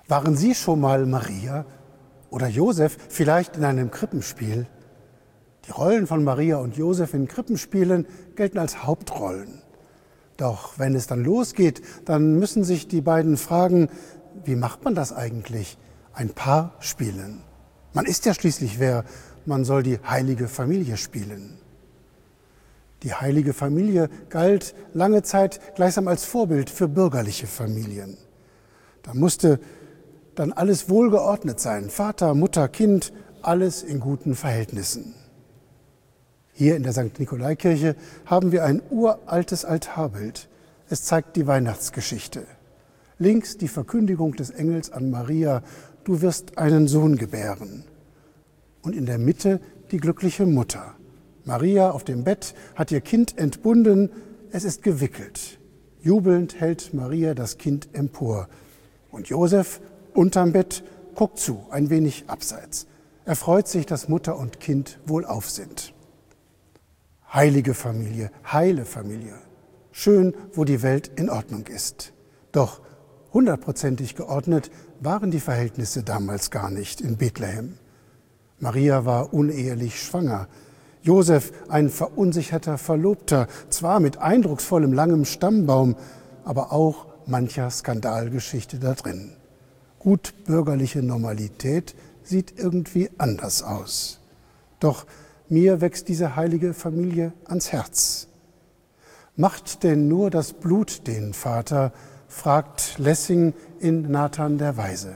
Waren Sie schon mal Maria oder Josef, vielleicht in einem Krippenspiel? Die Rollen von Maria und Josef in Krippenspielen gelten als Hauptrollen. Doch wenn es dann losgeht, dann müssen sich die beiden fragen, wie macht man das eigentlich? Ein Paar spielen. Man ist ja schließlich wer, man soll die heilige Familie spielen. Die heilige Familie galt lange Zeit gleichsam als Vorbild für bürgerliche Familien. Da musste dann alles wohlgeordnet sein, Vater, Mutter, Kind, alles in guten Verhältnissen. Hier in der St. Nikolaikirche haben wir ein uraltes Altarbild. Es zeigt die Weihnachtsgeschichte. Links die Verkündigung des Engels an Maria, du wirst einen Sohn gebären. Und in der Mitte die glückliche Mutter. Maria auf dem Bett hat ihr Kind entbunden, es ist gewickelt. Jubelnd hält Maria das Kind empor. Und Josef unterm Bett guckt zu, ein wenig abseits. Er freut sich, dass Mutter und Kind wohlauf sind. Heilige Familie, heile Familie. Schön, wo die Welt in Ordnung ist. Doch 100%ig geordnet waren die Verhältnisse damals gar nicht in Bethlehem. Maria war unehelich schwanger. Josef ein verunsicherter Verlobter, zwar mit eindrucksvollem langem Stammbaum, aber auch mancher Skandalgeschichte da drin. Gut bürgerliche Normalität sieht irgendwie anders aus. Doch mir wächst diese heilige Familie ans Herz. Macht denn nur das Blut den Vater, fragt Lessing in Nathan der Weise.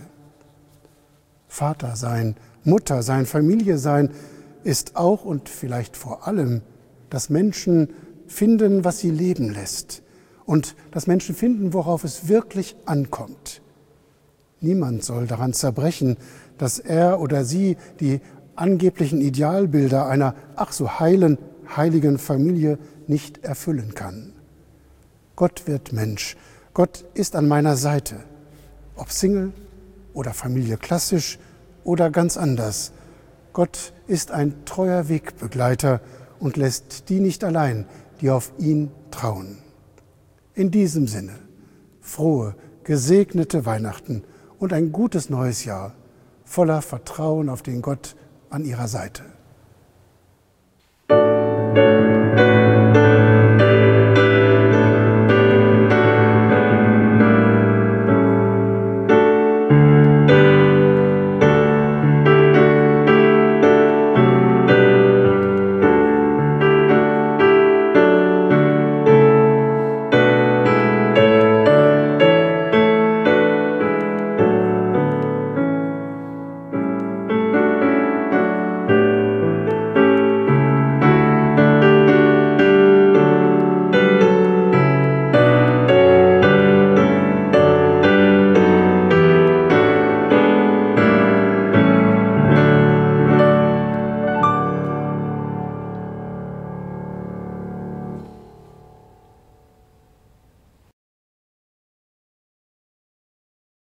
Vater sein, Mutter sein, Familie sein ist auch und vielleicht vor allem, dass Menschen finden, was sie leben lässt und dass Menschen finden, worauf es wirklich ankommt. Niemand soll daran zerbrechen, dass er oder sie die angeblichen Idealbilder einer ach so heiligen Familie nicht erfüllen kann. Gott wird Mensch. Gott ist an meiner Seite. Ob Single oder Familie klassisch oder ganz anders. Gott ist ein treuer Wegbegleiter und lässt die nicht allein, die auf ihn trauen. In diesem Sinne, frohe, gesegnete Weihnachten und ein gutes neues Jahr, voller Vertrauen auf den Gott an ihrer Seite.